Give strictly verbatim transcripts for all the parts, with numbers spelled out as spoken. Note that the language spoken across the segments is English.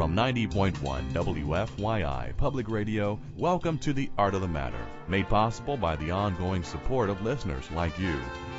From ninety point one W F Y I Public Radio, welcome to The Art of the Matter, made possible by the ongoing support of listeners like you.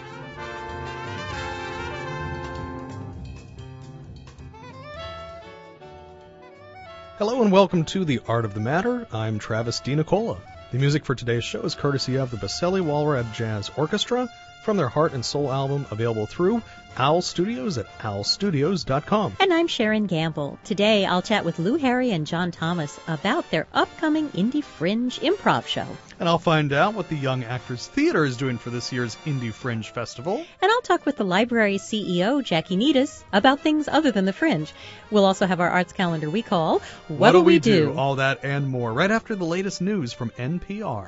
Hello and welcome to The Art of the Matter. I'm Travis DiNicola. The music for today's show is courtesy of the Baselli Walrab Jazz Orchestra from their Heart and Soul album, available through Owl Studios at owl studios dot com. And I'm Sharon Gamble. Today I'll chat with Lou Harry and John Thomas about their upcoming Indie Fringe improv show. And I'll find out what the Young Actors Theater is doing for this year's Indie Fringe Festival. And I'll talk with the library's C E O, Jackie Needus, about things other than the Fringe. We'll also have our arts calendar we call What'll We Do? do? All that and more right after the latest news from N P R.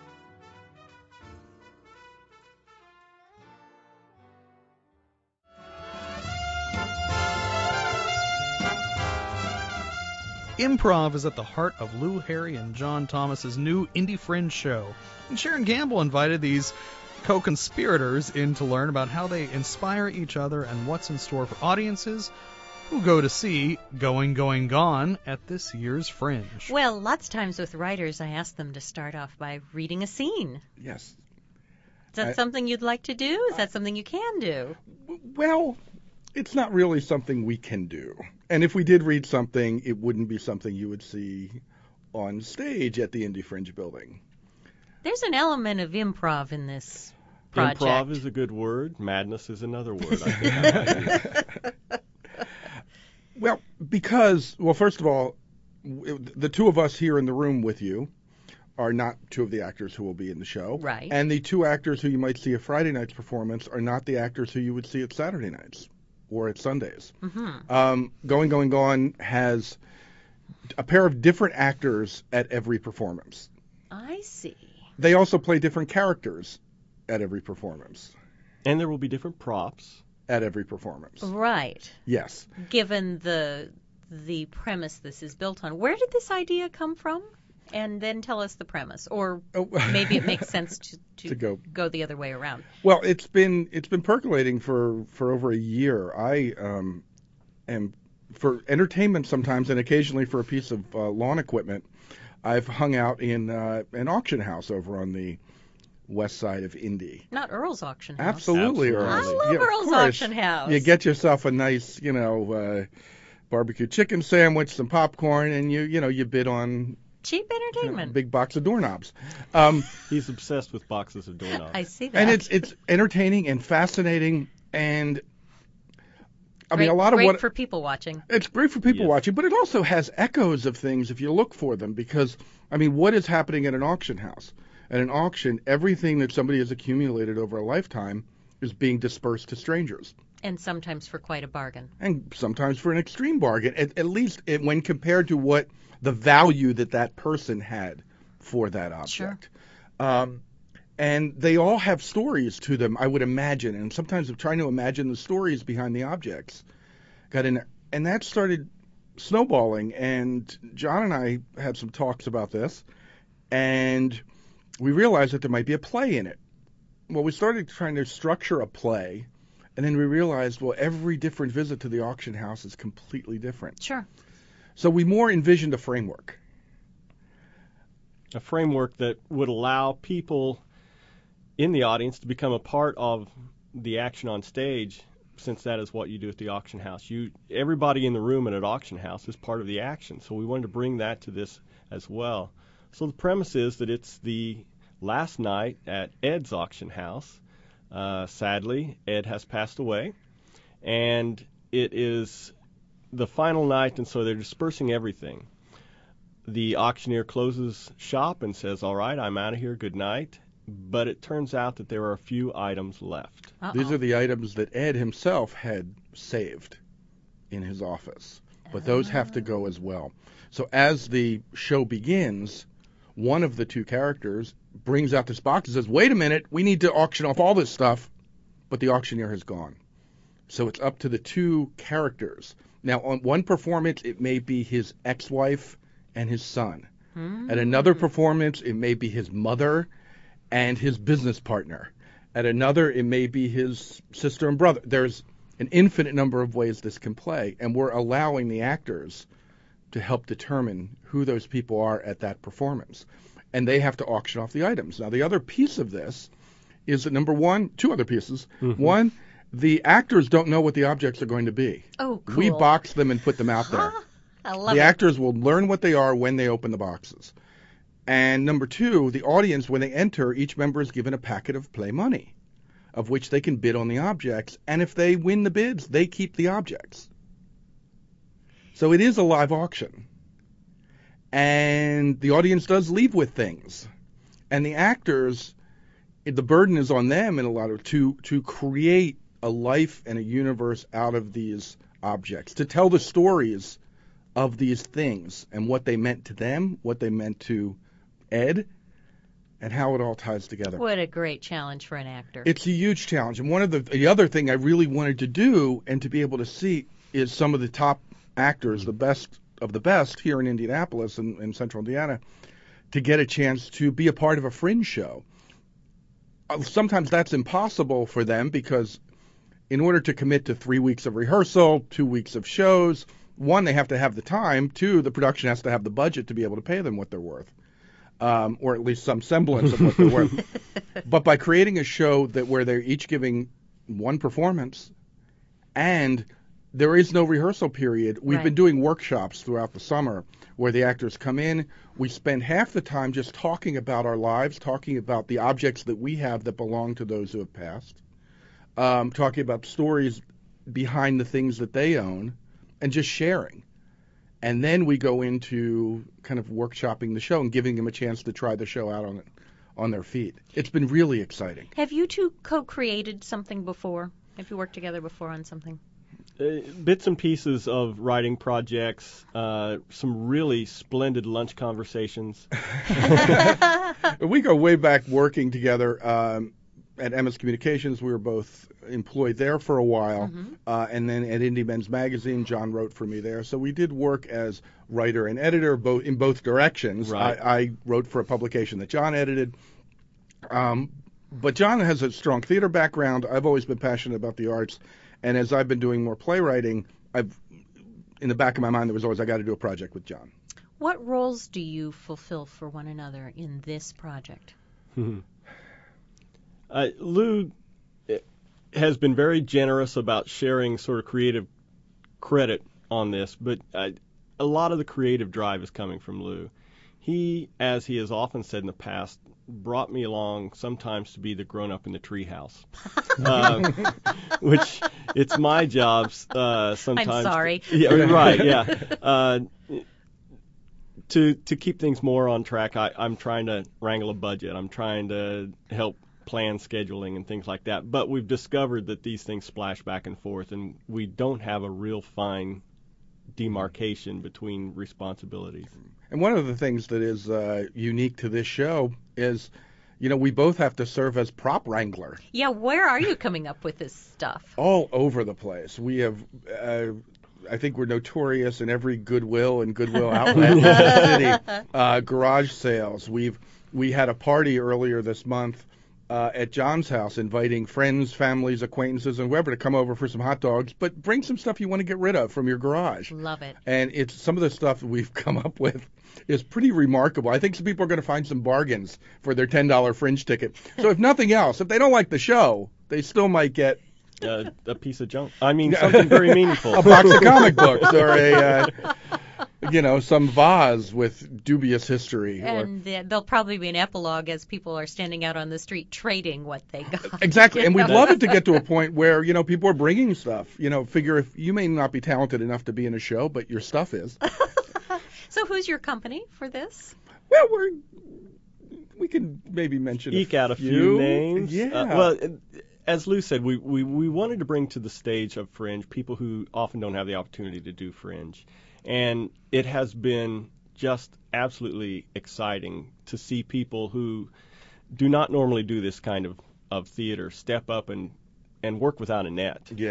Improv is at the heart of Lou Harry and John Thomas's new Indie Fringe show. And Sharon Gamble invited these co-conspirators in to learn about how they inspire each other and what's in store for audiences who go to see Going, Going, Gone at this year's Fringe. Well, lots of times with writers, I ask them to start off by reading a scene. Yes. Is that I, something you'd like to do? Is that something you can do? Well, it's not really something we can do. And if we did read something, it wouldn't be something you would see on stage at the Indie Fringe building. There's an element of improv in this project. Improv is a good word. Madness is another word, I think. Well, because, well, first of all, the two of us here in the room with you are not two of the actors who will be in the show. Right. And the two actors who you might see at Friday night's performance are not the actors who you would see at Saturday nights or at Sundays. Mm-hmm. Um, Going, Going, Gone has a pair of different actors at every performance. I see. They also play different characters at every performance. And there will be different props. At every performance. Right. Yes. Given the the premise this is built on. Where did this idea come from? And then tell us the premise, or oh. maybe it makes sense to, to, to go. go the other way around. Well, it's been it's been percolating for, for over a year. I um, am for entertainment sometimes, and occasionally for a piece of uh, lawn equipment. I've hung out in uh, an auction house over on the west side of Indy. Not Earl's Auction House. Absolutely, Absolutely. Earl's. I love yeah, Earl's Auction House. You get yourself a nice, you know, uh, barbecue chicken sandwich, some popcorn, and you you know you bid on. Cheap entertainment. You know, big box of doorknobs. Um, He's obsessed with boxes of doorknobs. I see that. And it's it's entertaining and fascinating, and I great, mean a lot of great what for people watching. It's great for people Yes. watching, but it also has echoes of things if you look for them. Because I mean, what is happening at an auction house? At an auction, everything that somebody has accumulated over a lifetime is being dispersed to strangers. And sometimes for quite a bargain. And sometimes for an extreme bargain, at, at least it, when compared to what the value that that person had for that object. Sure. Um, and they all have stories to them, I would imagine. And sometimes I'm trying to imagine the stories behind the objects. Got in, and that started snowballing. And John and I had some talks about this, and we realized that there might be a play in it. Well, we started trying to structure a play. And then we realized, well, every different visit to the auction house is completely different. Sure. So we more envisioned a framework. A framework that would allow people in the audience to become a part of the action on stage, since that is what you do at the auction house. You, everybody in the room at an auction house is part of the action. So we wanted to bring that to this as well. So the premise is that it's the last night at Ed's auction house. Uh, sadly, Ed has passed away, and it is the final night, and so they're dispersing everything. The auctioneer closes shop and says, all right, I'm out of here, good night, but it turns out that there are a few items left. Uh-oh. These are the items that Ed himself had saved in his office, but those have to go as well. So as the show begins, one of the two characters brings out this box and says, wait a minute, we need to auction off all this stuff, but the auctioneer has gone. So it's up to the two characters. Now, on one performance, it may be his ex-wife and his son. Mm. At another performance, it may be his mother and his business partner. At another, it may be his sister and brother. There's an infinite number of ways this can play, and we're allowing the actors to help determine who those people are at that performance. And they have to auction off the items. Now, the other piece of this is that, number one, two other pieces. Mm-hmm. One, the actors don't know what the objects are going to be. Oh, cool. We box them and put them out there. I love The it. actors will learn what they are when they open the boxes. And number two, the audience, when they enter, each member is given a packet of play money, of which they can bid on the objects. And if they win the bids, they keep the objects. So it is a live auction. And the audience does leave with things. And the actors, the burden is on them in a lot of to to create a life and a universe out of these objects, to tell the stories of these things and what they meant to them, what they meant to Ed, and how it all ties together. What a great challenge for an actor. It's a huge challenge. And one of the the other thing I really wanted to do and to be able to see is some of the top actors, the best of the best here in Indianapolis and in Central Indiana, to get a chance to be a part of a fringe show. Uh, Sometimes that's impossible for them because in order to commit to three weeks of rehearsal, two weeks of shows, one, they have to have the time. Two, the production has to have the budget to be able to pay them what they're worth, um, or at least some semblance of what they're worth. But by creating a show that where they're each giving one performance and there is no rehearsal period. We've Right. been doing workshops throughout the summer where the actors come in. We spend half the time just talking about our lives, talking about the objects that we have that belong to those who have passed, um, talking about stories behind the things that they own, and just sharing. And then we go into kind of workshopping the show and giving them a chance to try the show out on it, on their feet. It's been really exciting. Have you two co-created something before? Have you worked together before on something? Uh, bits and pieces of writing projects, uh, some really splendid lunch conversations. We go way back working together um, at Emmis Communications. We were both employed there for a while. Mm-hmm. Uh, and then at Indie Men's Magazine, John wrote for me there. So we did work as writer and editor both in both directions. Right. I, I wrote for a publication that John edited. Um, but John has a strong theater background. I've always been passionate about the arts. And as I've been doing more playwriting, I've in the back of my mind there was always I got to do a project with John. What roles do you fulfill for one another in this project? uh, Lou has been very generous about sharing sort of creative credit on this, but uh, a lot of the creative drive is coming from Lou. He, as he has often said in the past, brought me along sometimes to be the grown-up in the treehouse, uh, which it's my job uh, sometimes. I'm sorry. Yeah, right. Yeah. Uh, to to keep things more on track, I, I'm trying to wrangle a budget. I'm trying to help plan scheduling and things like that. But we've discovered that these things splash back and forth, and we don't have a real fine demarcation between responsibilities. And one of the things that is uh, unique to this show is, you know, we both have to serve as prop wrangler Yeah, where are you coming up with this stuff? all over the place. We have, uh, I think we're notorious in every Goodwill and Goodwill outlet in the city. Uh, garage sales. We've we had a party earlier this month uh, at John's house, inviting friends, families, acquaintances, and whoever to come over for some hot dogs. But bring some stuff you want to get rid of from your garage. Love it. And it's some of the stuff that we've come up with is pretty remarkable. I think some people are going to find some bargains for their ten dollar fringe ticket. So if nothing else, if they don't like the show, they still might get Uh, a piece of junk. I mean, something very meaningful. a box of comic books or a, uh, you know, some vase with dubious history. Or, And uh, there'll probably be an epilogue as people are standing out on the street trading what they got. exactly. You And we'd know? love it to get to a point where, you know, people are bringing stuff. You know, figure if you may not be talented enough to be in a show, but your stuff is. So who's your company for this? Well, we're we can maybe mention Eke a out a few names. Yeah. Uh, well, as Lou said, we, we, we wanted to bring to the stage of Fringe people who often don't have the opportunity to do Fringe. And it has been just absolutely exciting to see people who do not normally do this kind of, of theater step up and, and work without a net. yeah.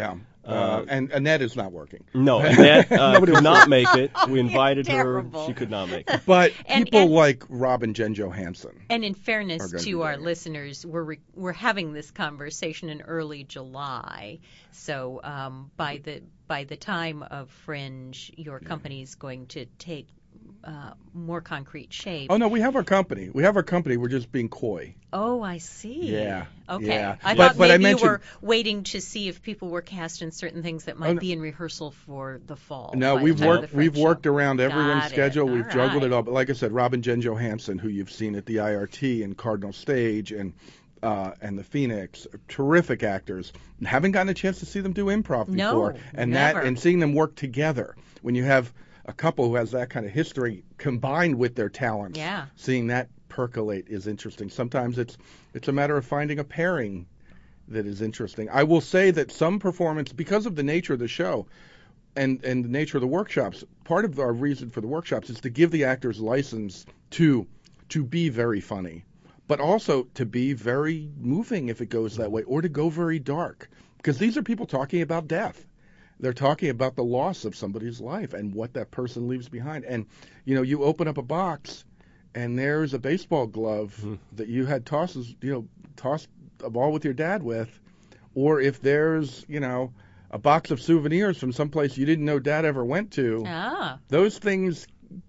Uh, and Annette is not working. No, Annette uh, Nobody could was- not make it. We invited her. Terrible. She could not make it. But And- people and- like Rob and Jen Johansson. And in Are fairness gonna be to our doing it. listeners, we're re- we're having this conversation in early July, so um, by the by the time of Fringe, your company's going to take uh, more concrete shape. Oh no, we have our company. We have our company. We're just being coy. Oh, I see. Yeah, Okay. yeah. I But- thought but I maybe mentioned- you were waiting to see if people were cast in certain things that might Oh, no. be in rehearsal for the fall. No, by the we've time of worked the we've Fringe worked show. around everyone's Got it. schedule. All We've juggled right. it all. But like I said, Rob and Jen Johansson, who you've seen at the I R T and Cardinal Stage and uh, and the Phoenix, are terrific actors. Haven't gotten a chance to see them do improv No, before, and never. that and seeing them work together when you have a couple who has that kind of history combined with their talents. Yeah. Seeing that percolate is interesting. Sometimes it's it's a matter of finding a pairing that is interesting. I will say that some performance, because of the nature of the show and, and the nature of the workshops, part of our reason for the workshops is to give the actors license to to be very funny, but also to be very moving if it goes that way, or to go very dark. Because these are people talking about death. They're talking about the loss of somebody's life and what that person leaves behind. And, you know, you open up a box and there's a baseball glove Hmm. that you had tosses, you know, tossed a ball with your dad with. Or if there's, you know, a box of souvenirs from someplace you didn't know dad ever went to, Ah, those things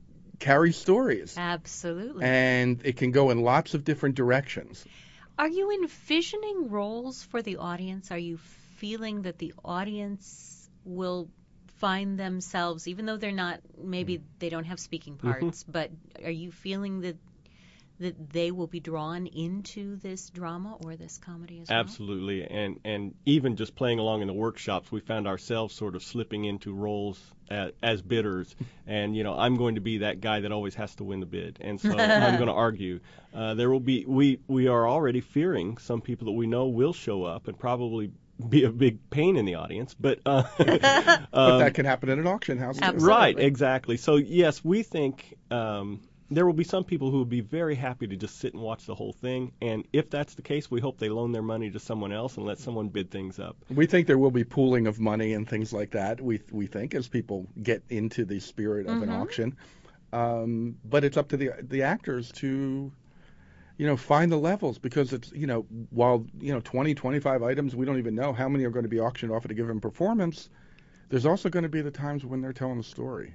carry stories. absolutely. And it can go in lots of different directions. Are you envisioning roles for the audience? Are you feeling that the audience will find themselves, even though they're not, maybe they don't have speaking parts, but are you feeling that that they will be drawn into this drama or this comedy as well? Absolutely, and and even just playing along in the workshops, we found ourselves sort of slipping into roles as, as bidders, and you know, I'm going to be that guy that always has to win the bid, and so I'm going to argue. Uh, there will be we we are already fearing some people that we know will show up and probably be a big pain in the audience, but uh, But um, that can happen at an auction house. too. Absolutely. right, exactly. So yes, we think. Um, There will be some people who will be very happy to just sit and watch the whole thing, and if that's the case, we hope they loan their money to someone else and let someone bid things up. We think there will be pooling of money and things like that. We we think as people get into the spirit of an auction, um, but it's up to the the actors to, you know, find the levels, because it's, you know, while, you know, twenty, twenty-five items, we don't even know how many are going to be auctioned off at a given performance. There's also going to be the times when they're telling a story.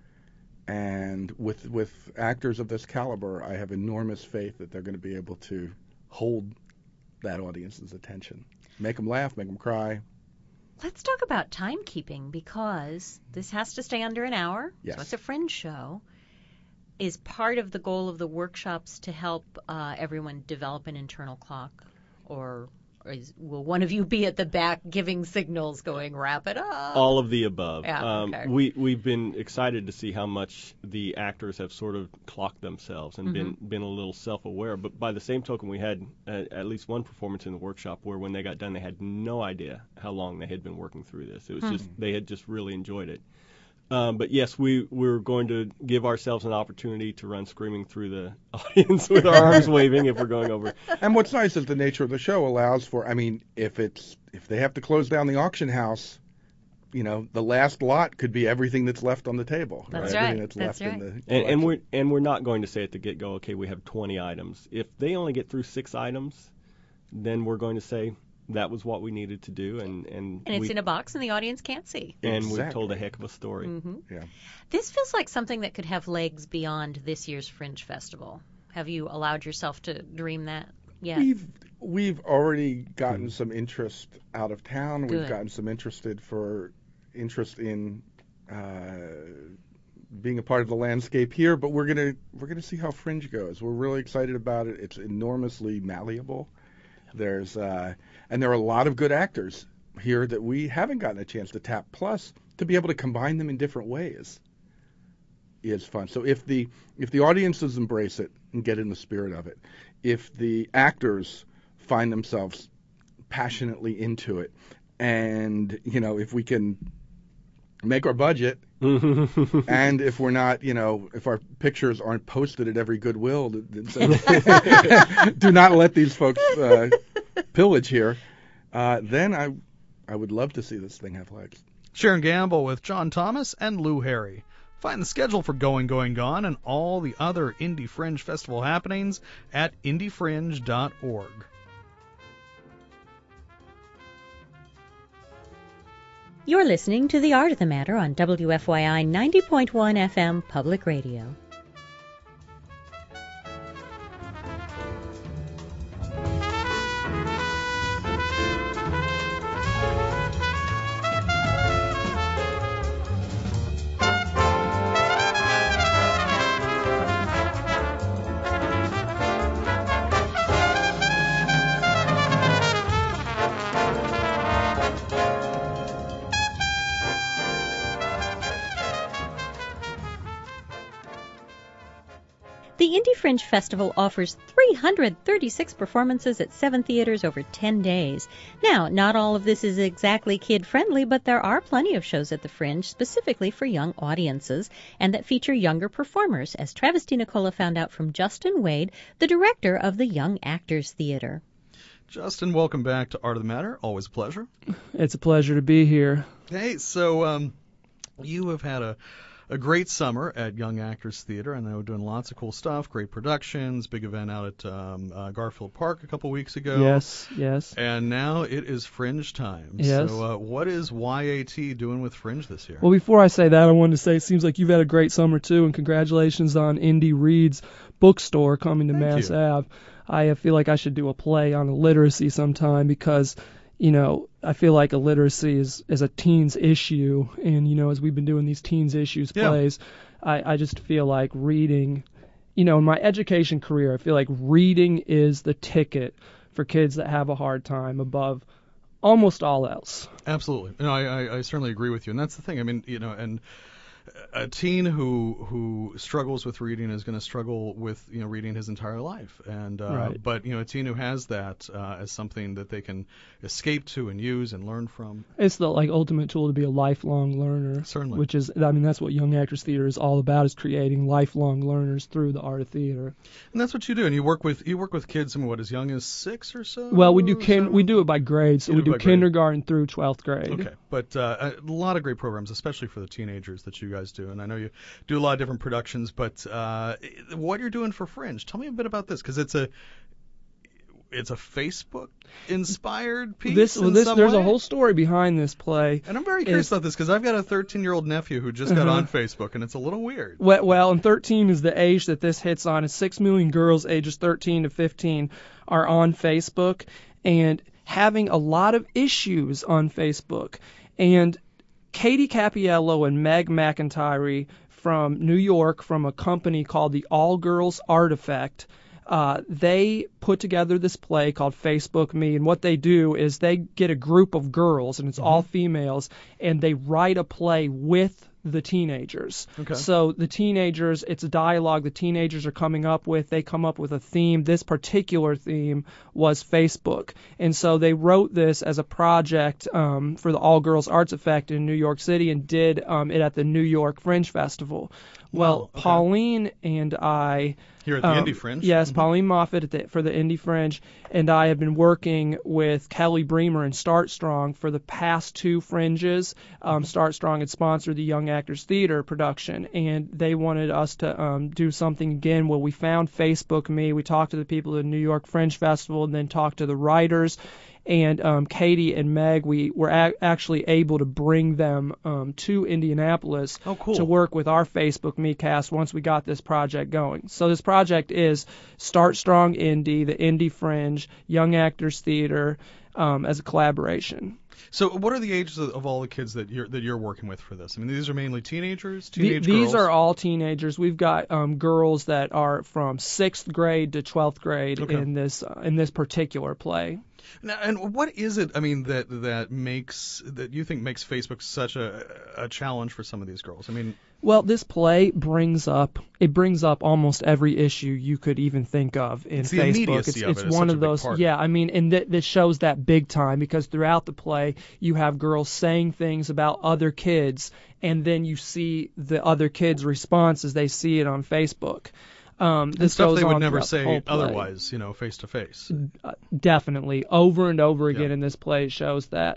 And with with actors of this caliber, I have enormous faith that they're going to be able to hold that audience's attention, make them laugh, make them cry. Let's talk about timekeeping, because this has to stay under an hour. Yes. So it's a Fringe show. Is part of the goal of the workshops to help uh, everyone develop an internal clock, or, or is, will one of you be at the back giving signals going, wrap it up? All of the above. Yeah, um, okay. we we've been excited to see how much the actors have sort of clocked themselves and been Mm-hmm. been a little self-aware. But by the same token, we had uh, at least one performance in the workshop where when they got done, they had no idea how long they had been working through this. It was Hmm. just they had just really enjoyed it. Um, but yes, we we're going to give ourselves an opportunity to run screaming through the audience with our arms waving if we're going over. And what's nice is the nature of the show allows for, I mean, if it's if they have to close down the auction house, you know, the last lot could be everything that's left on the table. That's Everything right, that's that's left in right. the And, and collection. we're and we're not going to say at the get-go, okay, we have twenty items. If they only get through six items, then we're going to say that was what we needed to do, and and, and it's we, in a box and the audience can't see. and we've Exactly. told a heck of a story. hmm Yeah. This feels like something that could have legs beyond this year's Fringe Festival. Have you allowed yourself to dream that yet? We've we've already gotten some interest out of town. We've Good. gotten some interested for interest in uh, being a part of the landscape here. But we're gonna we're gonna see how Fringe goes. We're really excited about it. It's enormously malleable. There's uh, and there are a lot of good actors here that we haven't gotten a chance to tap. Plus, to be able to combine them in different ways is fun. So if the if the audiences embrace it and get in the spirit of it, if the actors find themselves passionately into it, and you know, if we can make our budget, and if we're not, you know, if our pictures aren't posted at every Goodwill, th- th- so do not let these folks uh, pillage here. Uh, then I I would love to see this thing have legs. Sharon Gamble with John Thomas and Lou Harry. Find the schedule for Going, Going, Gone and all the other Indie Fringe Festival happenings at indie fringe dot org. You're listening to The Art of the Matter on W F Y I ninety point one F M Public Radio. The Indie Fringe Festival offers three hundred thirty-six performances at seven theaters over ten days. Now, not all of this is exactly kid-friendly, but there are plenty of shows at the Fringe specifically for young audiences and that feature younger performers, as Travis DiNicola found out from Justin Wade, the director of the Young Actors Theater. Justin, welcome back to Art of the Matter. Always a pleasure. It's a pleasure to be here. Hey, so um, you have had a A great summer at Young Actors Theater. I know doing lots of cool stuff, great productions, big event out at um, uh, Garfield Park a couple weeks ago. Yes, yes. And now it is Fringe time. Yes. So uh, what is Y A T doing with Fringe this year? Well, before I say that, I wanted to say it seems like you've had a great summer, too, and congratulations on Indy Read's bookstore coming to Thank Mass you. Ave. I feel like I should do a play on illiteracy sometime because, you know, I feel like illiteracy is, is a teens issue, and, you know, as we've been doing these teens issues Yeah. plays, I, I just feel like reading, you know, in my education career, I feel like reading is the ticket for kids that have a hard time above almost all else. Absolutely. No, I, I, I certainly agree with you. And that's the thing. I mean, you know, and a teen who who struggles with reading is going to struggle with, you know, reading his entire life. And uh, Right. But, you know, a teen who has that uh, as something that they can escape to and use and learn from. It's the like ultimate tool to be a lifelong learner. Certainly. Which is, I mean, that's what Young Actors Theater is all about, is creating lifelong learners through the art of theater. And that's what you do. And you work with you work with kids, I mean, what, as young as six or so? Well, we do kin- Seven? we do it by grade, so You we do it do by grade. kindergarten through twelfth grade. Okay, but uh, a lot of great programs, especially for the teenagers that you guys do. And I know you do a lot of different productions, but uh, what you're doing for Fringe, tell me a bit about this, because it's a it's a Facebook inspired piece. This, well, in this some there's way? a whole story behind this play. And I'm very curious is- about this because I've got a thirteen year old nephew who just got Uh-huh. on Facebook, and it's a little weird. Well, well, and thirteen is the age that this hits on. And six million girls ages thirteen to fifteen are on Facebook and having a lot of issues on Facebook. And Katie Capiello and Meg McIntyre from New York, from a company called the All Girls Artifact, uh, they put together this play called Facebook Me. And what they do is they get a group of girls, and it's all females, and they write a play with the teenagers. Okay. So the teenagers, it's a dialogue the teenagers are coming up with. They come up with a theme. This particular theme was Facebook. And so they wrote this as a project um, for the All Girls Arts Effect in New York City and did um, it at the New York Fringe Festival. Well, Wow, okay. Pauline and I... Here at the Um, Indie Fringe. Yes, Mhm. Pauline Moffat at the, for the Indie Fringe, and I have been working with Kelly Bremer and Start Strong for the past two Fringes. Um, Start Strong had sponsored the Young Actors Theater production, and they wanted us to um, do something again where we found Facebook Me. We talked to the people at the New York Fringe Festival and then talked to the writers. And um, Katie and Meg, we were a- actually able to bring them um, to Indianapolis Oh, cool. to work with our Facebook Me cast once we got this project going. So this project is Start Strong Indie, the Indie Fringe, Young Actors Theater, um, as a collaboration. So, what are the ages of, of all the kids that you're that you're working with for this? I mean, these are mainly teenagers, The- teenage these girls. are all teenagers. We've got um, girls that are from sixth grade to twelfth grade Okay. in this uh, in this particular play. Now, and what is it? I mean, that that makes that you think makes Facebook such a a challenge for some of these girls? I mean, Well, this play brings up it brings up almost every issue you could even think of in It's the Facebook. immediacy It's, of it's it is one such a of big those, part. yeah. I mean, and th- this shows that big time because throughout the play you have girls saying things about other kids, and then you see the other kids' response as they see it on Facebook. Um, and this stuff goes they would on never throughout the say whole play. otherwise, you know, face to face. Uh, definitely over and over again Yeah. in this play it shows that.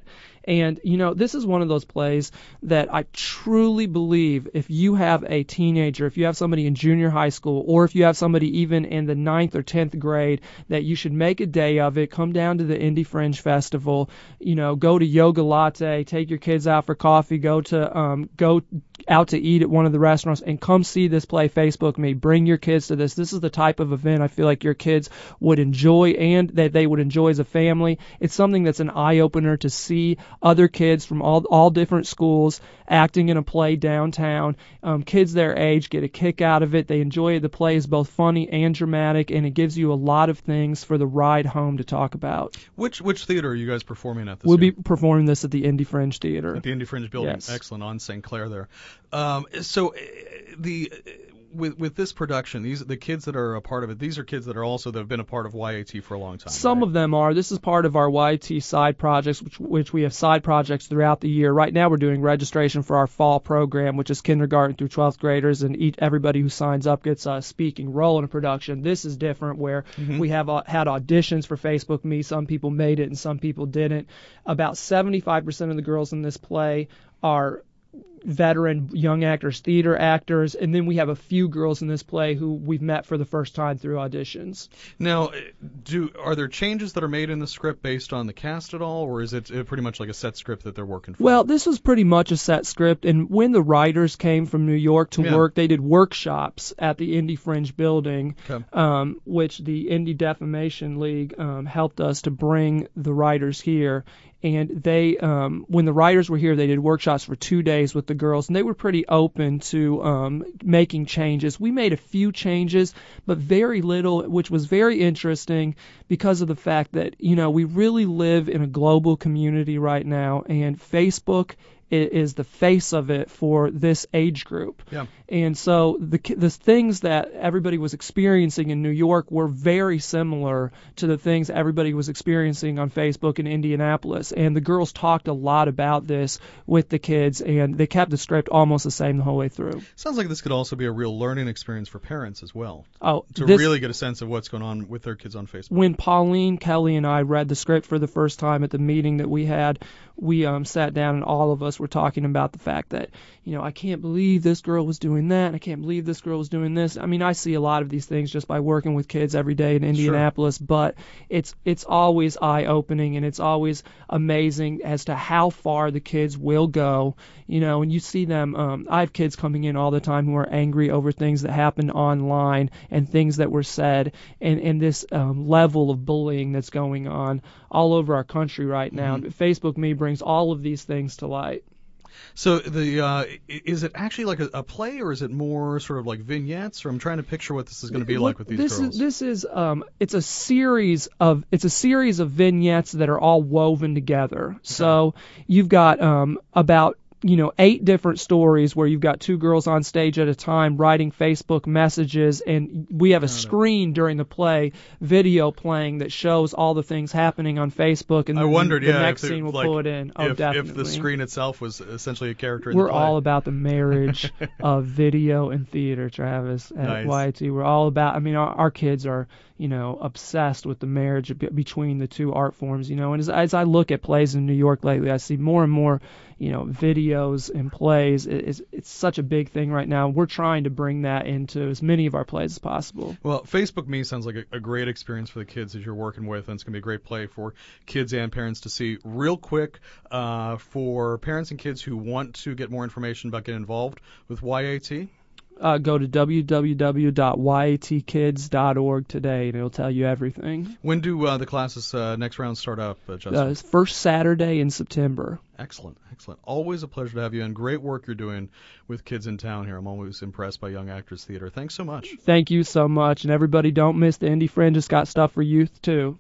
And, you know, this is one of those plays that I truly believe if you have a teenager, if you have somebody in junior high school, or if you have somebody even in the ninth or tenth grade, that you should make a day of it, come down to the Indie Fringe Festival, you know, go to Yoga Latte, take your kids out for coffee, go to um, go out to eat at one of the restaurants, and come see this play, Facebook Me. Bring your kids to this. This is the type of event I feel like your kids would enjoy and that they would enjoy as a family. It's something that's an eye-opener to see other kids from all all different schools acting in a play downtown. Um, kids their age get a kick out of it. They enjoy it. The play is both funny and dramatic, and it gives you a lot of things for the ride home to talk about. Which which theater are you guys performing at this We'll year? be performing this at the Indie Fringe Theater. At the Indie Fringe building. Yes. Excellent, on Saint Clair there. Um, so uh, the uh, with with this production, these the kids that are a part of it. These are kids that are also that have been a part of Y A T for a long time. Some right? of them are. This is part of our Y A T side projects, which, which we have side projects throughout the year. Right now, we're doing registration for our fall program, which is kindergarten through twelfth graders, and each, everybody who signs up gets a speaking role in a production. This is different, where Mm-hmm. we have uh, had auditions for Facebook Me. Some people made it, and some people didn't. About seventy-five percent of the girls in this play are veteran young actors, theater actors, and then we have a few girls in this play who we've met for the first time through auditions. Now, uh, do are there changes that are made in the script based on the cast at all, or is it uh, pretty much like a set script that they're working from? Well, this was pretty much a set script, and when the writers came from New York to Yeah. work, they did workshops at the Indie Fringe building, Okay. um, which the Indie Defamation League um, helped us to bring the writers here. And they, um, when the writers were here, they did workshops for two days with the girls, and they were pretty open to um, making changes. We made a few changes, but very little, which was very interesting because of the fact that, you know, we really live in a global community right now, and Facebook is the face of it for this age group. Yeah. And so the the things that everybody was experiencing in New York were very similar to the things everybody was experiencing on Facebook in Indianapolis. And the girls talked a lot about this with the kids, and they kept the script almost the same the whole way through. Sounds like this could also be a real learning experience for parents as well, Oh, to this, really get a sense of what's going on with their kids on Facebook. when Pauline, Kelly, and I read the script for the first time at the meeting that we had, we um, sat down and all of us were talking about the fact that, you know, I can't believe this girl was doing that. I can't believe this girl was doing this. I mean, I see a lot of these things just by working with kids every day in Indianapolis, Sure. but it's it's always eye-opening, and it's always amazing as to how far the kids will go. You know, and you see them. Um, I have kids coming in all the time who are angry over things that happened online and things that were said, and, and this um, level of bullying that's going on all over our country right now. Mm-hmm. Facebook Me brings all of these things to light. So the uh, i- is it actually like a, a play, or is it more sort of like vignettes? Or I'm trying to picture what this is going to be like with these this girls. Is, this is um, it's a series of it's a series of vignettes that are all woven together. So you've got um, about you know eight different stories where you've got two girls on stage at a time writing Facebook messages, and we have a Got it. screen during the play, video playing that shows all the things happening on Facebook, and I then wondered, the yeah, next if it, scene will like, pull it in. Oh, if, definitely. if the screen itself was essentially a character in We're the play. all about the marriage of video and theater, Travis, at Nice. Y A T. We're all about, I mean, our, our kids are, you know, obsessed with the marriage be- between the two art forms, you know. And as, as I look at plays in New York lately, I see more and more, you know, videos and plays. It, it's, it's such a big thing right now. We're trying to bring that into as many of our plays as possible. Well, Facebook Me sounds like a, a great experience for the kids that you're working with, and it's going to be a great play for kids and parents to see. Real quick, uh, for parents and kids who want to get more information about getting involved with Y A T, Uh, go to w w w dot y a t kids dot org today, and it'll tell you everything. when do uh, the classes uh, next round start up, uh, Justin? Uh, it's first Saturday in September. Excellent, excellent. Always a pleasure to have you, and great work you're doing with kids in town here. I'm always impressed by Young Actors Theater. Thanks so much. Thank you so much, and everybody don't miss the Indie Fringe. It's got stuff for youth, too.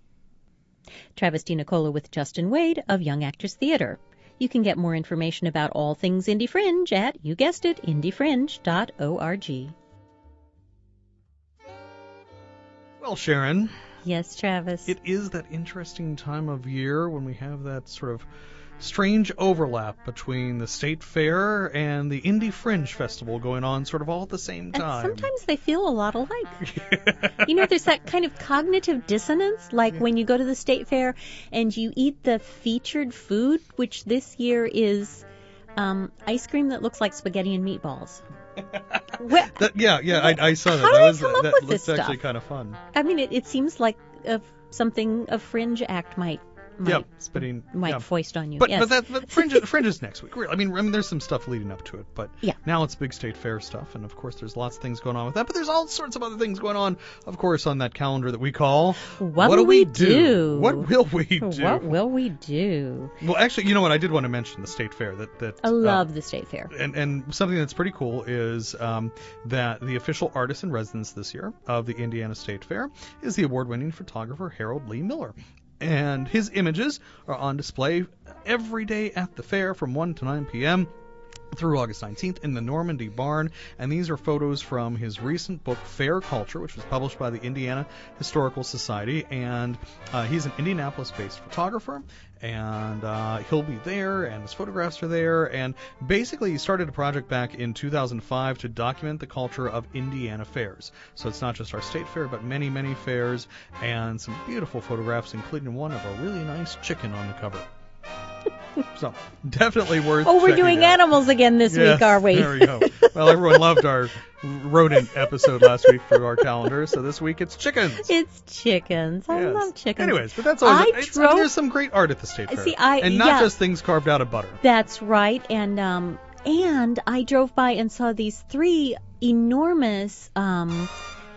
Travis DiNicola with Justin Wade of Young Actors Theater. You can get more information about all things Indie Fringe at, you guessed it, indie fringe dot org. Well, Sharon, Yes, Travis. it is that interesting time of year when we have that sort of strange overlap between the State Fair and the Indie Fringe Festival going on sort of all at the same And time. sometimes they feel a lot alike. You know, there's that kind of cognitive dissonance, like when you go to the State Fair and you eat the featured food, which this year is um, ice cream that looks like spaghetti and meatballs. Well, That, yeah, yeah, I, I saw that. How that do they was come up that with looks this actually stuff? kind of fun. I mean, it, it seems like a, something a Fringe act might might, Yep, spitting. might yeah. foist on you. But yes. but that but fringe, fringe is next week. Really, I mean I mean there's some stuff leading up to it, but Yeah. now it's big State Fair stuff, and of course there's lots of things going on with that. But there's all sorts of other things going on, of course, on that calendar that we call What do will we we do? What will we do? What will we do? Well, actually, you know what? I did want to mention the State Fair. That that I uh, love the State Fair. and, and something that's pretty cool is um, that the official artist in residence this year of the Indiana State Fair is the award-winning photographer Harold Lee Miller. And his images are on display every day at the fair from one to nine p.m. through August nineteenth in the Normandy Barn. And these are photos from his recent book, Fair Culture, which was published by the Indiana Historical Society. And uh, he's an Indianapolis-based photographer. And uh, he'll be there, and his photographs are there. And basically, he started a project back in two thousand five to document the culture of Indiana fairs. So it's not just our state fair, but many, many fairs, and some beautiful photographs, including one of a really nice chicken on the cover. So definitely worth. Oh, we're checking doing out. animals again this Yes, week, are we? There we go. Well, everyone loved our rodent episode last week for our calendar, so this week it's chickens. It's chickens. I Yes. love chickens. Anyways, but that's always. I it's, I mean, drove- there's some great art at the State Fair, See, I- and not yeah. just things carved out of butter. That's right. And um, and I drove by and saw these three enormous um,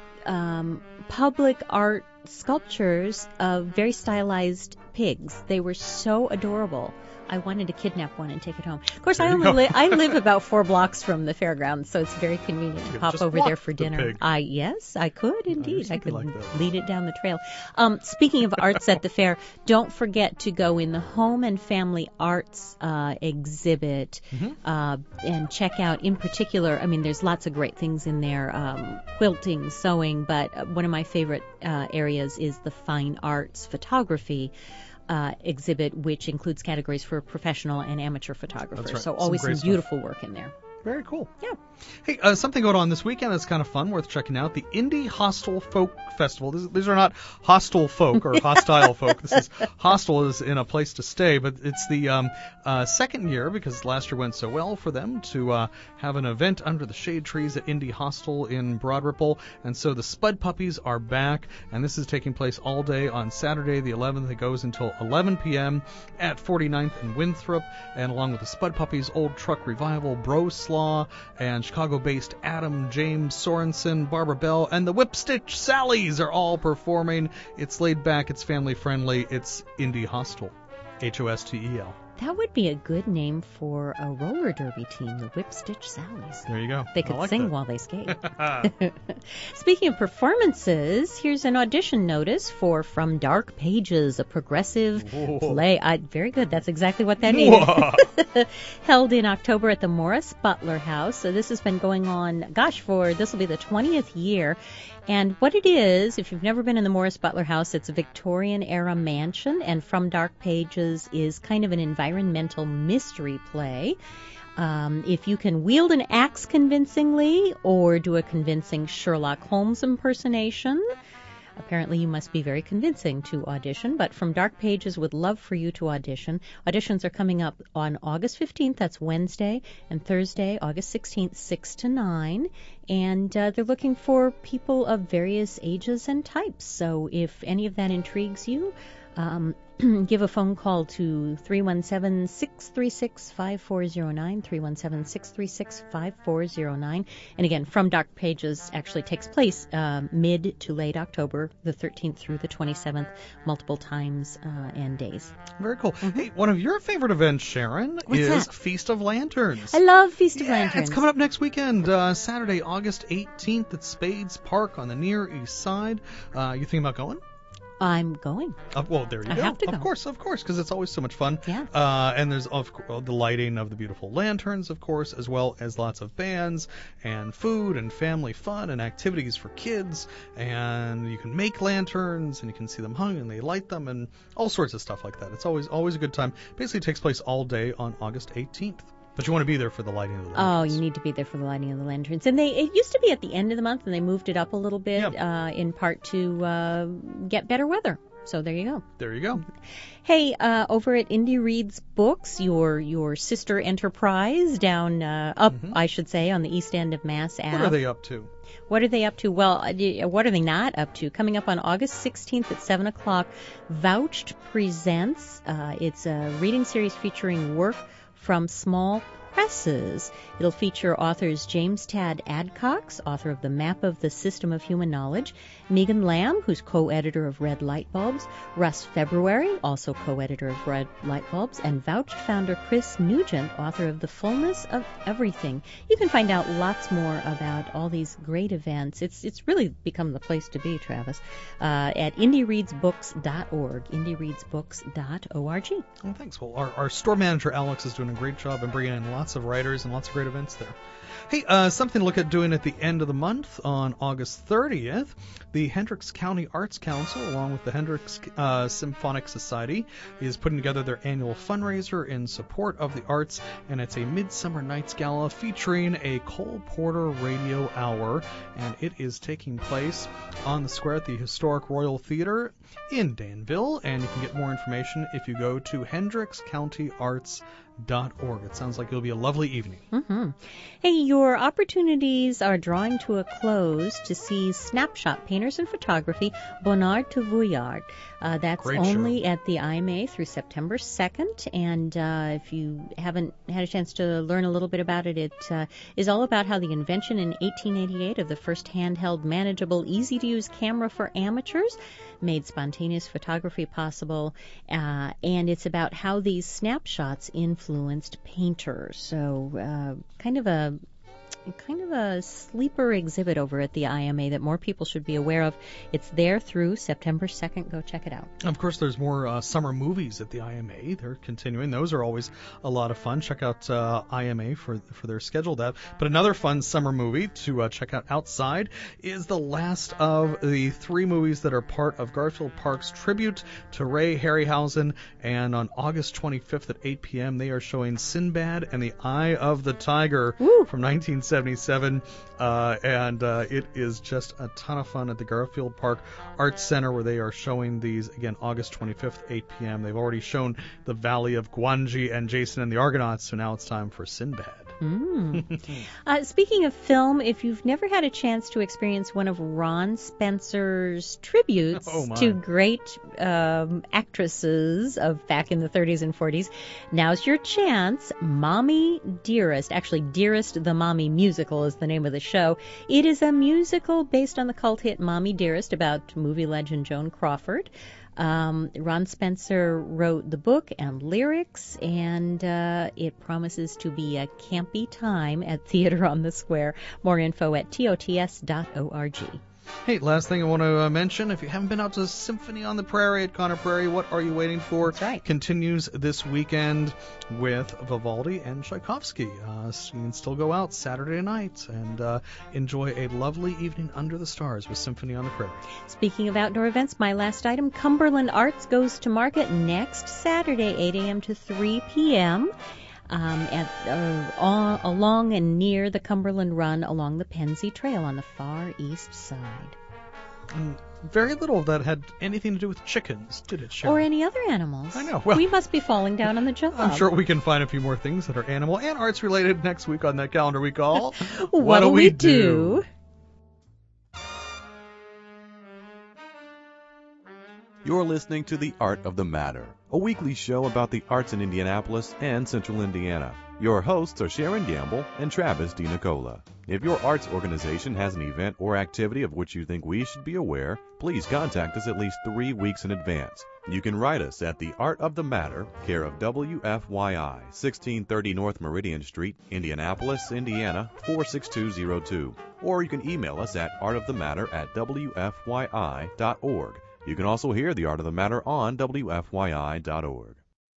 um, public art sculptures of very stylized pigs. They were so adorable. I wanted to kidnap one and take it home. Of course, There I you only go. li- I live about four blocks from the fairgrounds, so it's very convenient to could pop just over walk there for the dinner. pig. I yes, I could indeed. I something could like that. lead it down the trail. Um, speaking of arts at the fair, don't forget to go in the Home and Family Arts uh, exhibit Mm-hmm. uh, and check out, in particular. I mean, there's lots of great things in there: um, quilting, sewing. But uh, one of my favorite uh, areas is the fine arts photography. Uh, exhibit, which includes categories for professional and amateur photographers. That's right. So Some always some great stuff. beautiful work in there. Very cool. Yeah. Hey, uh, something going on this weekend that's kind of fun, worth checking out. The Indie Hostel Folk Festival. This, these are not hostile folk or hostile folk. This is hostel is in a place to stay, but it's the um, uh, second year, because last year went so well for them, to uh, have an event under the shade trees at Indie Hostel in Broad Ripple. And so the Spud Puppies are back, and this is taking place all day on Saturday the eleventh. It goes until eleven p.m. at forty-ninth and Winthrop, and along with the Spud Puppies, Old Truck Revival, Bro Slaw, and Chicago-based Adam James Sorensen, Barbara Bell, and the Whipstitch Sallies are all performing. It's laid back, it's family friendly, it's Indie Hostel, H O S T E L. That would be a good name for a roller derby team, the Whipstitch Sallies. There you go. They I could like sing that. while they skate. Speaking of performances, here's an audition notice for From Dark Pages, a progressive Whoa. play. I, very good. That's exactly what that needed. Whoa. Held in October at the Morris Butler House. So this has been going on, gosh, for this will be the twentieth year. And what it is, if you've never been in the Morris Butler House, it's a Victorian-era mansion, and From Dark Pages is kind of an environmental mystery play. Um, if you can wield an axe convincingly or do a convincing Sherlock Holmes impersonation, apparently you must be very convincing to audition. But From Dark Pages would love for you to audition. Auditions are coming up on August fifteenth, that's Wednesday, and Thursday, August sixteenth, six to nine. And uh, they're looking for people of various ages and types. So if any of that intrigues you, um, give a phone call to three one seven, six three six, five four zero nine, three one seven, six three six, five four zero nine. And again, From Dark Pages actually takes place um, mid to late October, the thirteenth through the twenty-seventh, multiple times uh, and days. Very cool. Hey, one of your favorite events, Sharon, What's is that? Feast of Lanterns. I love Feast of Yeah, Lanterns. it's coming up next weekend, uh, Saturday, August eighteenth at Spades Park on the Near East Side. Uh, you thinking about going? I'm going. Uh, well, there you I go. have to of go. course, of course, because it's always so much fun. Yeah. Uh, and there's of course, the lighting of the beautiful lanterns, of course, as well as lots of bands and food and family fun and activities for kids. And you can make lanterns and you can see them hung and they light them and all sorts of stuff like that. It's always always a good time. Basically, it takes place all day on August eighteenth. But you want to be there for the lighting of the Oh, lanterns. you need to be there for the lighting of the lanterns. And they it used to be at the end of the month, and they moved it up a little bit, Yep. uh, in part to uh, get better weather. So there you go. There you go. Hey, uh, over at Indie Reads Books, your your sister enterprise down uh, up, I should say, on the east end of Mass Ave. What are they up to? What are they up to? Well, uh, d- what are they not up to? Coming up on August sixteenth at seven o'clock, Vouched presents. Uh, it's a reading series featuring work from small presses. It'll feature authors James Tad Adcox, author of The Map of the System of Human Knowledge, Megan Lamb, who's co-editor of Red Light Bulbs, Russ February, also co-editor of Red Light Bulbs, and Vouched founder Chris Nugent, author of The Fullness of Everything. You can find out lots more about all these great events. It's it's really become the place to be, Travis, uh, at indie reads books dot org, indie reads books dot org. Well, thanks. Well, our, our store manager, Alex, is doing a great job in bringing in lots of writers and lots of great events there. Hey, uh, something to look at doing at the end of the month on August thirtieth. The Hendricks County Arts Council, along with the Hendricks uh, Symphonic Society, is putting together their annual fundraiser in support of the arts, and it's a Midsummer Nights Gala featuring a Cole Porter Radio Hour, and it is taking place on the square at the Historic Royal Theater in Danville, and you can get more information if you go to hendricks county arts dot org. It sounds like it'll be a lovely evening. Mm-hmm. Hey, your opportunities are drawing to a close to see Snapshot Painters and Photography, Bonnard to Vuillard. Uh, that's Great only show. at the I M A through September second. And uh, if you haven't had a chance to learn a little bit about it, it uh, is all about how the invention in eighteen eighty-eight of the first handheld, manageable, easy-to-use camera for amateurs made spontaneous photography possible. Uh, and it's about how these snapshots influenced painters. So uh, kind of a kind of a sleeper exhibit over at the I M A that more people should be aware of. It's there through September second. Go check it out. Of course, there's more uh, summer movies at the I M A. They're continuing. Those are always a lot of fun. Check out uh, I M A for for their schedule. That. But another fun summer movie to uh, check out outside is the last of the three movies that are part of Garfield Park's tribute to Ray Harryhausen. And on August twenty-fifth at eight p.m., they are showing Sinbad and the Eye of the Tiger Woo. from nineteen seventy-seven. Uh, and uh, it is just a ton of fun at the Garfield Park Arts Center, where they are showing these again August twenty-fifth, eight p.m. They've already shown the Valley of Gwangi and Jason and the Argonauts, so now it's time for Sinbad. Mm. uh, speaking of film, if you've never had a chance to experience one of Ron Spencer's tributes Oh, my. to great um, actresses of back in the thirties and forties, now's your chance. Mommy Dearest, actually Dearest the Mommy Musical is the name of the show. It is a musical based on the cult hit Mommy Dearest about movie legend Joan Crawford. Um, Ron Spencer wrote the book and lyrics, and uh, it promises to be a campy time at Theater on the Square. More info at T O T S dot org. Hey, last thing I want to uh, mention, if you haven't been out to Symphony on the Prairie at Conner Prairie, what are you waiting for? That's right. Continues this weekend with Vivaldi and Tchaikovsky. Uh, so you can still go out Saturday night and uh, enjoy a lovely evening under the stars with Symphony on the Prairie. Speaking of outdoor events, my last item, Cumberland Arts goes to market next Saturday, eight a.m. to three p.m. Um, at, uh, all, along and near the Cumberland Run along the Pennsy Trail on the far east side. And very little of that had anything to do with chickens, did it, Sharon? Or any other animals. I know. Well, we must be falling down on the job. I'm sure we can find a few more things that are animal and arts related next week on that calendar we call What'll we do? You're listening to The Art of the Matter, a weekly show about the arts in Indianapolis and Central Indiana. Your hosts are Sharon Gamble and Travis DiNicola. If your arts organization has an event or activity of which you think we should be aware, please contact us at least three weeks in advance. You can write us at The Art of the Matter, care of W F Y I, sixteen thirty North Meridian Street, Indianapolis, Indiana, four six two zero two. Or you can email us at artofthematter at W F Y I dot org. You can also hear The Art of the Matter on W F Y I dot org.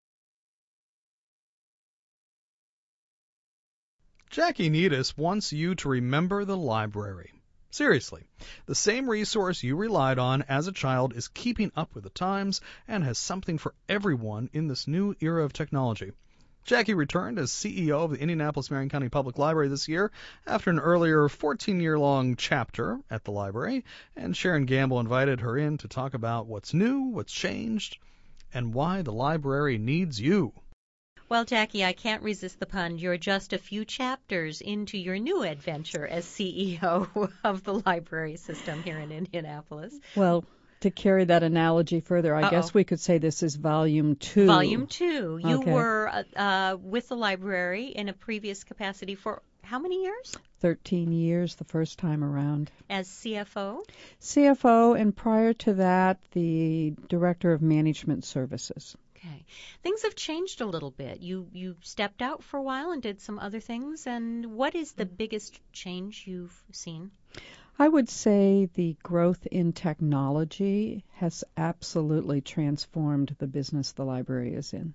Jackie Needus wants you to remember the library. Seriously, the same resource you relied on as a child is keeping up with the times and has something for everyone in this new era of technology. Jackie returned as C E O of the Indianapolis-Marion County Public Library this year after an earlier fourteen-year-long chapter at the library, and Sharon Gamble invited her in to talk about what's new, what's changed, and why the library needs you. Well, Jackie, I can't resist the pun. You're just a few chapters into your new adventure as C E O of the library system here in Indianapolis. Well, to carry that analogy further, I Uh-oh. guess we could say this is volume two. Volume two. You Okay. were uh, with the library in a previous capacity for how many years? thirteen years the first time around. As C F O? C F O, and prior to that, the Director of Management Services. Okay. Things have changed a little bit. You you stepped out for a while and did some other things. And what is the biggest change you've seen? I would say the growth in technology has absolutely transformed the business the library is in.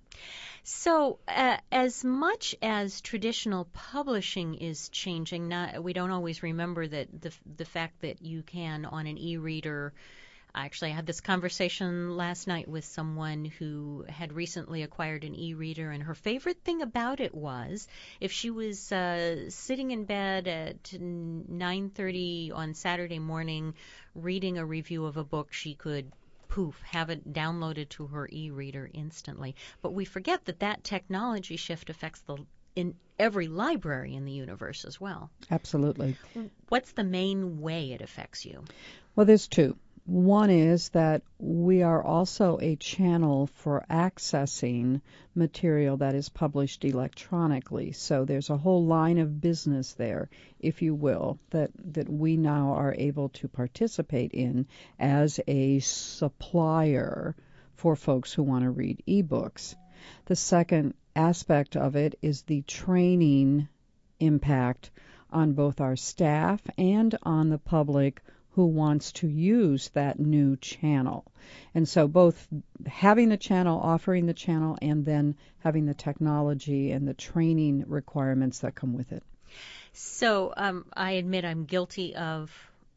So, uh, as much as traditional publishing is changing, not, we don't always remember that the the fact that you can on an e-reader. Actually, I had this conversation last night with someone who had recently acquired an e-reader, and her favorite thing about it was if she was uh, sitting in bed at nine thirty on Saturday morning reading a review of a book, she could, poof, have it downloaded to her e-reader instantly. But we forget that that technology shift affects the in every library in the universe as well. Absolutely. What's the main way it affects you? Well, there's two. One is that we are also a channel for accessing material that is published electronically. So there's a whole line of business there, if you will, that, that we now are able to participate in as a supplier for folks who want to read ebooks. The second aspect of it is the training impact on both our staff and on the public who wants to use that new channel. And so both having the channel, offering the channel, and then having the technology and the training requirements that come with it. So um, I admit I'm guilty of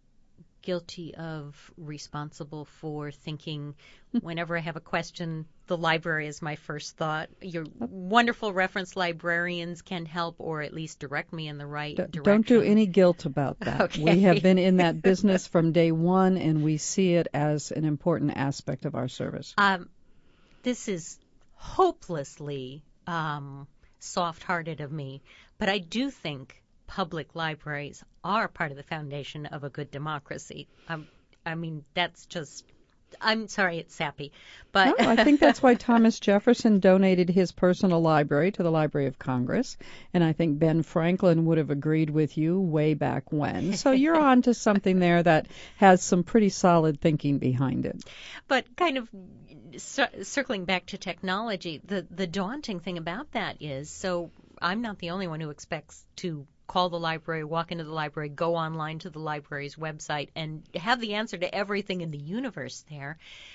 guilty of responsible for thinking whenever I have a question, the library is my first thought. Your wonderful reference librarians can help or at least direct me in the right D- direction. Don't do any guilt about that. Okay. We have been in that business from day one, and we see it as an important aspect of our service. Um, this is hopelessly um, soft-hearted of me, but I do think public libraries are part of the foundation of a good democracy. Um, I mean, that's just, I'm sorry, it's sappy. But No, I think that's why Thomas Jefferson donated his personal library to the Library of Congress, and I think Ben Franklin would have agreed with you way back when. So you're on to something there that has some pretty solid thinking behind it. But kind of cir- circling back to technology, the, the daunting thing about that is, so I'm not the only one who expects to call the library, walk into the library, go online to the library's website, and have the answer to everything in the universe there.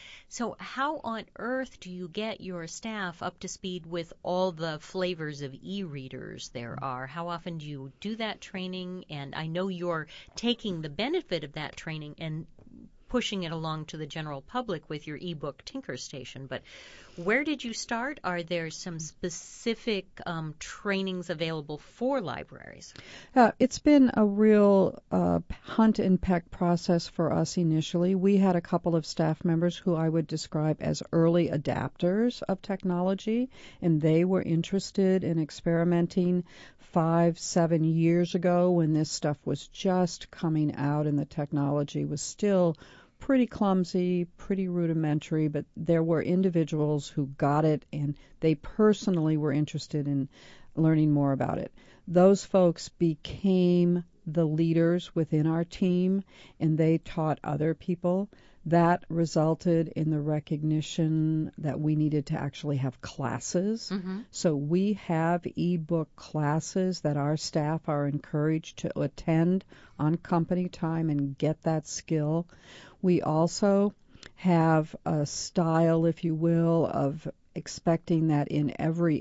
So how on earth do you get your staff up to speed with all the flavors of e-readers there are? How often do you do that training? And I know you're taking the benefit of that training and pushing it along to the general public with your ebook Tinker Station, but where did you start? Are there some specific um, trainings available for libraries? Uh, it's been a real uh, hunt and peck process for us initially. We had a couple of staff members who I would describe as early adapters of technology, and they were interested in experimenting five, seven years ago when this stuff was just coming out and the technology was still pretty clumsy, pretty rudimentary, but there were individuals who got it and they personally were interested in learning more about it. Those folks became the leaders within our team and they taught other people. That resulted in the recognition that we needed to actually have classes. Mm-hmm. So we have ebook classes that our staff are encouraged to attend on company time and get that skill. We also have a style, if you will, of expecting that in every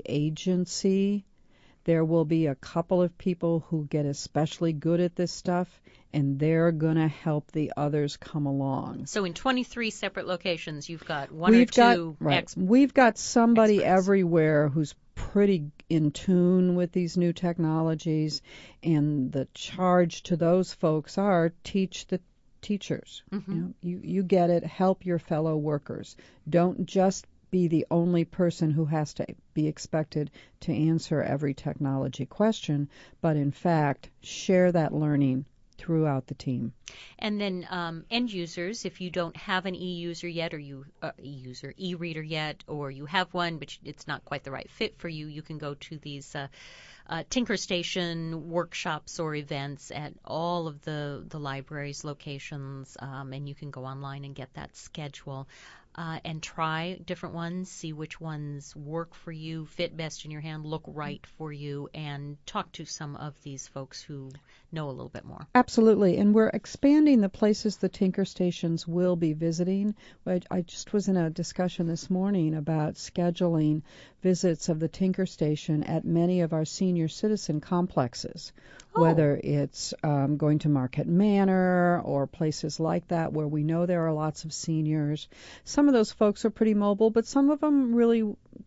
agency there will be a couple of people who get especially good at this stuff, and they're going to help the others come along. So in twenty-three separate locations, you've got one We've or two got, right. ex- We've got somebody experts. everywhere who's pretty in tune with these new technologies, and the charge to those folks are teach the teachers. Mm-hmm. You know, you, you get it, help your fellow workers. Don't just be the only person who has to be expected to answer every technology question, but in fact, share that learning throughout the team. And then um, end users, if you don't have an e-user yet, or you uh, e-user, e-reader yet, or you have one but it's not quite the right fit for you, you can go to these uh, uh, Tinker Station workshops or events at all of the, the library's locations, um, and you can go online and get that schedule. Uh, and try different ones, see which ones work for you, fit best in your hand, look right for you, and talk to some of these folks who know a little bit more. Absolutely, and we're expanding the places the Tinker Stations will be visiting. I, I just was in a discussion this morning about scheduling visits of the Tinker Station at many of our senior citizen complexes, oh. whether it's um, going to Marquette Manor or places like that where we know there are lots of seniors. Some of those folks are pretty mobile, but some of them really,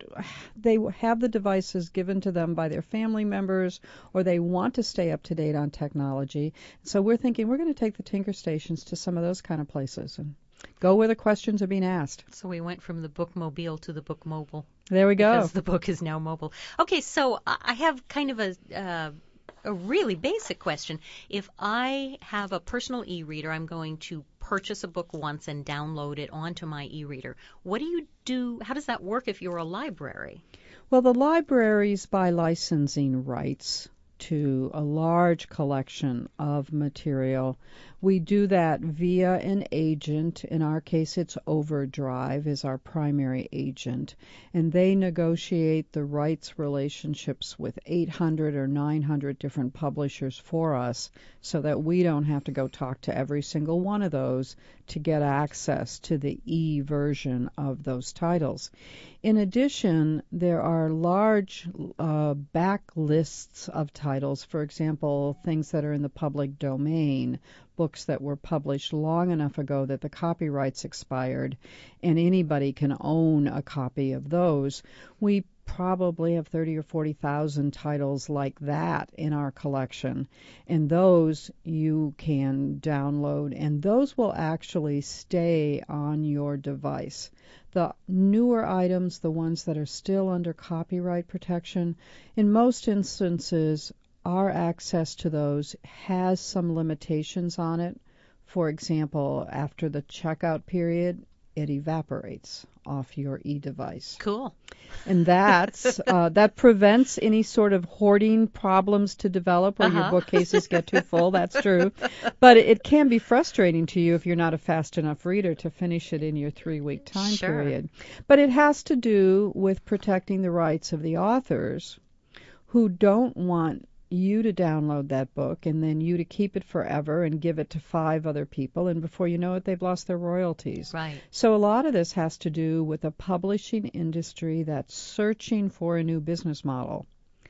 they have the devices given to them by their family members, or they want to stay up to date on technology. So we're thinking we're going to take the Tinker Stations to some of those kind of places and go where the questions are being asked. So we went from the bookmobile to the book mobile. There we go. Because the book is now mobile. Okay, so I have kind of a... Uh, A really basic question. If I have a personal e-reader, I'm going to purchase a book once and download it onto my e-reader. What do you do? How does that work if you're a library? Well, the libraries buy licensing rights to a large collection of material. We do that via an agent. In our case, it's Overdrive is our primary agent, and they negotiate the rights relationships with eight hundred or nine hundred different publishers for us so that we don't have to go talk to every single one of those to get access to the e version of those titles. In addition, there are large uh, back lists of titles, for example, things that are in the public domain, books that were published long enough ago that the copyrights expired, and anybody can own a copy of those. We probably have thirty or forty thousand titles like that in our collection, and those you can download, and those will actually stay on your device. The newer items, the ones that are still under copyright protection, in most instances, our access to those has some limitations on it. For example, after the checkout period, it evaporates off your e-device. Cool. And that's uh, that prevents any sort of hoarding problems to develop where uh-huh. your bookcases get too full. That's true. But it can be frustrating to you if you're not a fast enough reader to finish it in your three-week time sure. period. But it has to do with protecting the rights of the authors who don't want you to download that book and then you to keep it forever and give it to five other people, and before you know it, they've lost their royalties. Right. So a lot of this has to do with a publishing industry that's searching for a new business model.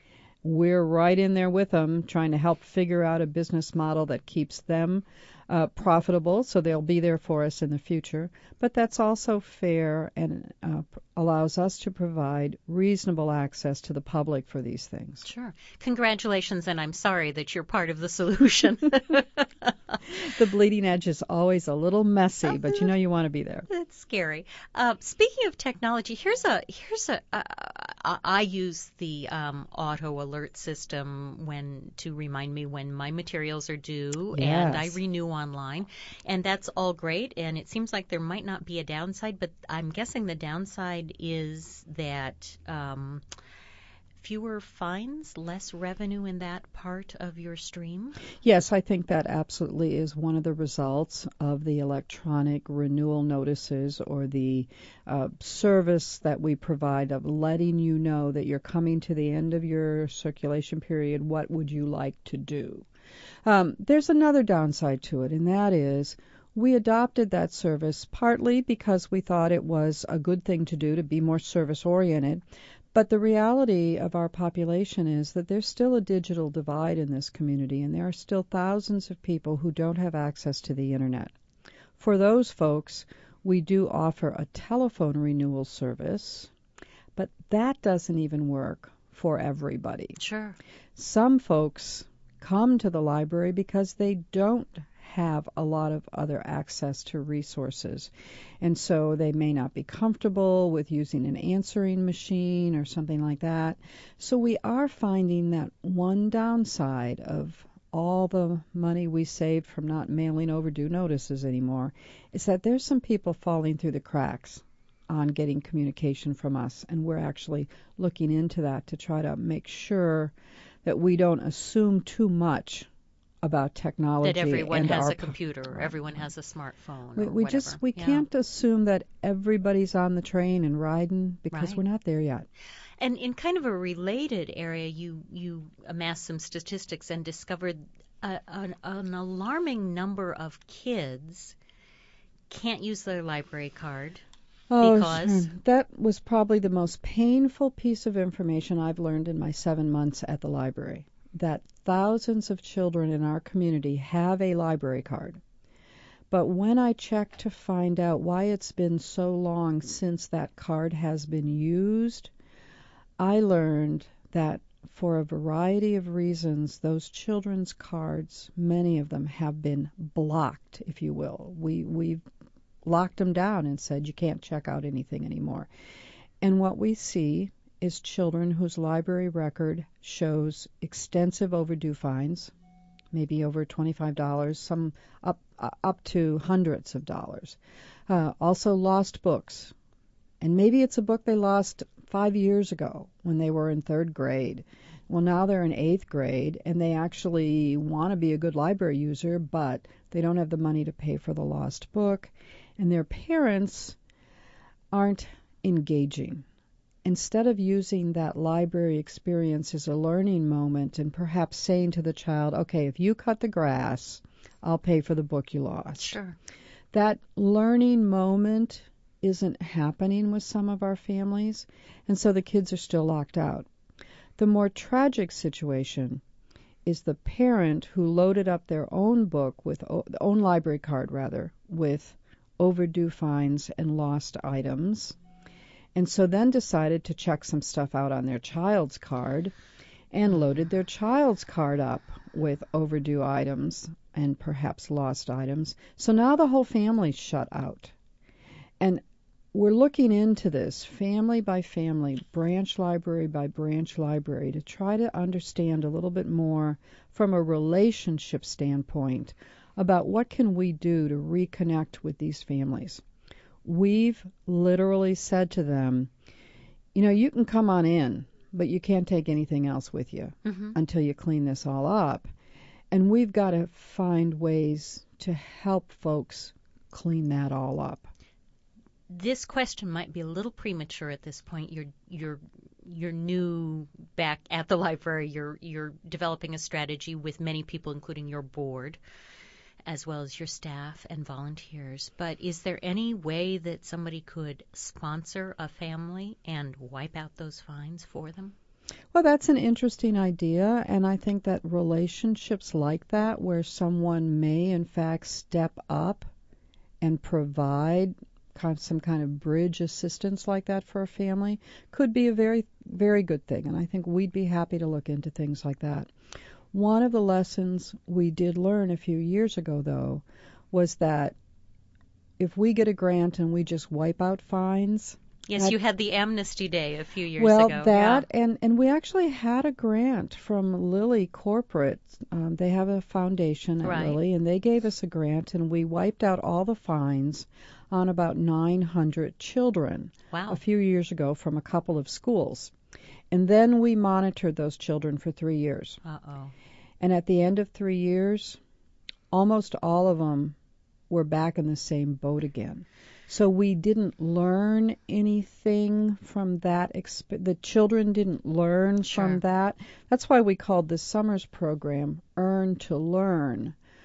We're right in there with them, trying to help figure out a business model that keeps them uh, profitable, so they'll be there for us in the future. But that's also fair and uh, allows us to provide reasonable access to the public for these things. Sure. Congratulations, and I'm sorry that you're part of the solution. The bleeding edge is always a little messy, but you know you want to be there. That's scary. Uh, speaking of technology, here's a here's a. Uh, I use the um, auto alert system when to remind me when my materials are due, Yes. and I renew online, and that's all great. And it seems like there might not be a downside, but I'm guessing the downside is that um, fewer fines, less revenue in that part of your stream. Yes, I think that absolutely is one of the results of the electronic renewal notices, or the uh, service that we provide of letting you know that you're coming to the end of your circulation period. What would you like to do? Um, there's another downside to it, and that is We adopted that service partly because we thought it was a good thing to do to be more service-oriented. But the reality of our population is that there's still a digital divide in this community, and there are still thousands of people who don't have access to the Internet. For those folks, we do offer a telephone renewal service, but that doesn't even work for everybody. Sure. Some folks come to the library because they don't have a lot of other access to resources. And so they may not be comfortable with using an answering machine or something like that. So we are finding that one downside of all the money we saved from not mailing overdue notices anymore is that there's some people falling through the cracks on getting communication from us. And we're actually looking into that to try to make sure that we don't assume too much about technology. That everyone and has our a computer, or everyone has a smartphone. We, or we whatever. just we Yeah. can't assume that everybody's on the train and riding because Right. we're not there yet. And in kind of a related area, you you amassed some statistics and discovered a, an, an alarming number of kids can't use their library card. Oh, Because? sure. That was probably the most painful piece of information I've learned in my seven months at the library. That thousands of children in our community have a library card. But when I checked to find out why it's been so long since that card has been used, I learned that for a variety of reasons, those children's cards, many of them have been blocked, if you will. We, we've locked them down and said you can't check out anything anymore. And what we see is children whose library record shows extensive overdue fines, maybe over twenty-five dollars, some up uh, up to hundreds of dollars. Uh, also lost books. And maybe it's a book they lost five years ago when they were in third grade. Well, now they're in eighth grade, and they actually want to be a good library user, but they don't have the money to pay for the lost book, and their parents aren't engaging. Instead of using that library experience as a learning moment and perhaps saying to the child, okay, if you cut the grass, I'll pay for the book you lost. Sure. That learning moment isn't happening with some of our families, and so the kids are still locked out. The more tragic situation is the parent who loaded up their own book with o- own library card rather with overdue fines and lost items, and so then decided to check some stuff out on their child's card and loaded their child's card up with overdue items and perhaps lost items. So now the whole family's shut out. And we're looking into this family by family, branch library by branch library, to try to understand a little bit more from a relationship standpoint about what can we do to reconnect with these families. We've literally said to them, you know, you can come on in, but you can't take anything else with you Mm-hmm. until you clean this all up. And we've got to find ways to help folks clean that all up. This question might be a little premature at this point. You're you're you're new back at the library. You're you're developing a strategy with many people, including your board, as well as your staff and volunteers. But is there any way that somebody could sponsor a family and wipe out those fines for them? Well, that's an interesting idea, and I think that relationships like that, where someone may in fact step up and provide kind of some kind of bridge assistance like that for a family, could be a very, very good thing, and I think we'd be happy to look into things like that. One of the lessons we did learn a few years ago, though, was that if we get a grant and we just wipe out fines. Yes, that, you had the Amnesty Day a few years well, ago. Well, that, yeah. and, and we actually had a grant from Lilly Corporate. Um, they have a foundation at Right. Lilly, and they gave us a grant, and we wiped out all the fines on about nine hundred children Wow. a few years ago from a couple of schools. And then we monitored those children for three years. Uh-oh. And at the end of three years, almost all of them were back in the same boat again. So we didn't learn anything from that. Exp- the children didn't learn Sure. from that. That's why we called this summer's program Earn to Learn,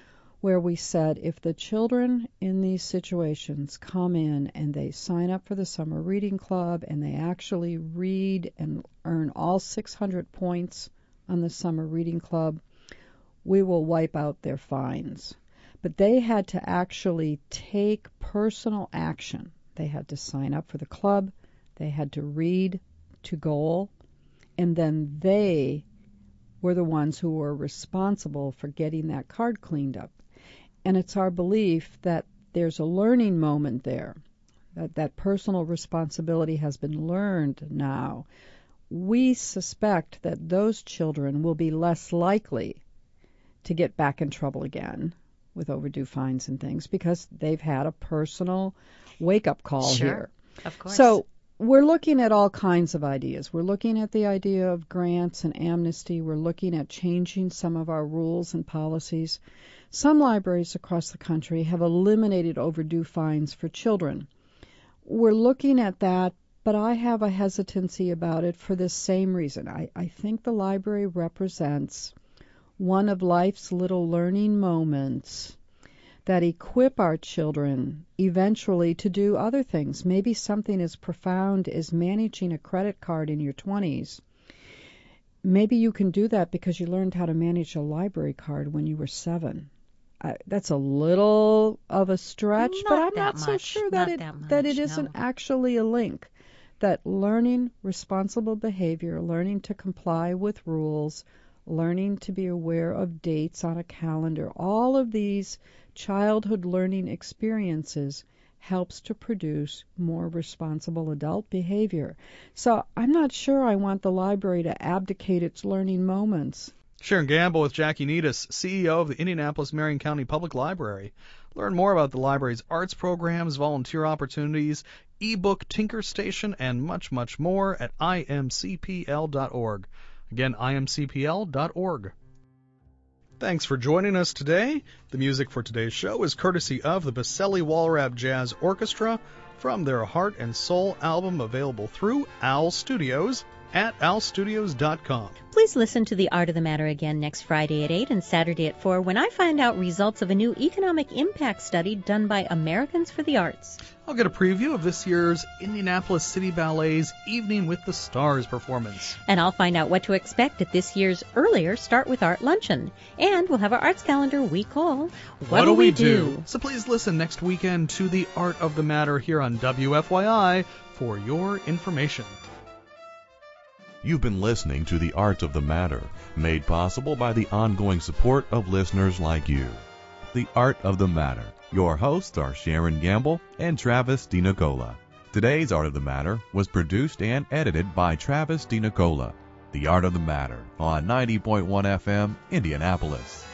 where we said if the children in these situations come in and they sign up for the summer reading club and they actually read and earn all six hundred points on the summer reading club, we will wipe out their fines. But they had to actually take personal action. They had to sign up for the club, they had to read to goal, and then they were the ones who were responsible for getting that card cleaned up. And it's our belief that there's a learning moment there, that that personal responsibility has been learned now. We suspect that those children will be less likely to get back in trouble again with overdue fines and things because they've had a personal wake-up call Sure, here. of course. So we're looking at all kinds of ideas. We're looking at the idea of grants and amnesty. We're looking at changing some of our rules and policies. Some libraries across the country have eliminated overdue fines for children. We're looking at that, but I have a hesitancy about it for the same reason. I, I think the library represents one of life's little learning moments that equip our children eventually to do other things. Maybe something as profound as managing a credit card in your twenties. Maybe you can do that because you learned how to manage a library card when you were seven. Uh, that's a little of a stretch, Not but I'm that not so much. sure that Not it that that it much, isn't no. actually a link. That learning responsible behavior, learning to comply with rules, learning to be aware of dates on a calendar, all of these childhood learning experiences helps to produce more responsible adult behavior. So I'm not sure I want the library to abdicate its learning moments. Sharon Gamble with Jackie Needus, C E O of the Indianapolis-Marion County Public Library. Learn more about the library's arts programs, volunteer opportunities, ebook Tinker Station, and much, much more at I M C P L dot org. Again, I M C P L dot org. Thanks for joining us today. The music for today's show is courtesy of the Baselli-Walrab Jazz Orchestra from their Heart and Soul album, available through Owl Studios at owl studios dot com. Please listen to The Art of the Matter again next Friday at eight and Saturday at four when I find out results of a new economic impact study done by Americans for the Arts. I'll get a preview of this year's Indianapolis City Ballet's Evening with the Stars performance. And I'll find out what to expect at this year's earlier Start with Art luncheon. And we'll have our arts calendar we call What'll We Do? So please listen next weekend to The Art of the Matter here on W F Y I for your information. You've been listening to The Art of the Matter, made possible by the ongoing support of listeners like you. The Art of the Matter. Your hosts are Sharon Gamble and Travis DiNicola. Today's Art of the Matter was produced and edited by Travis DiNicola. The Art of the Matter on ninety point one F M, Indianapolis.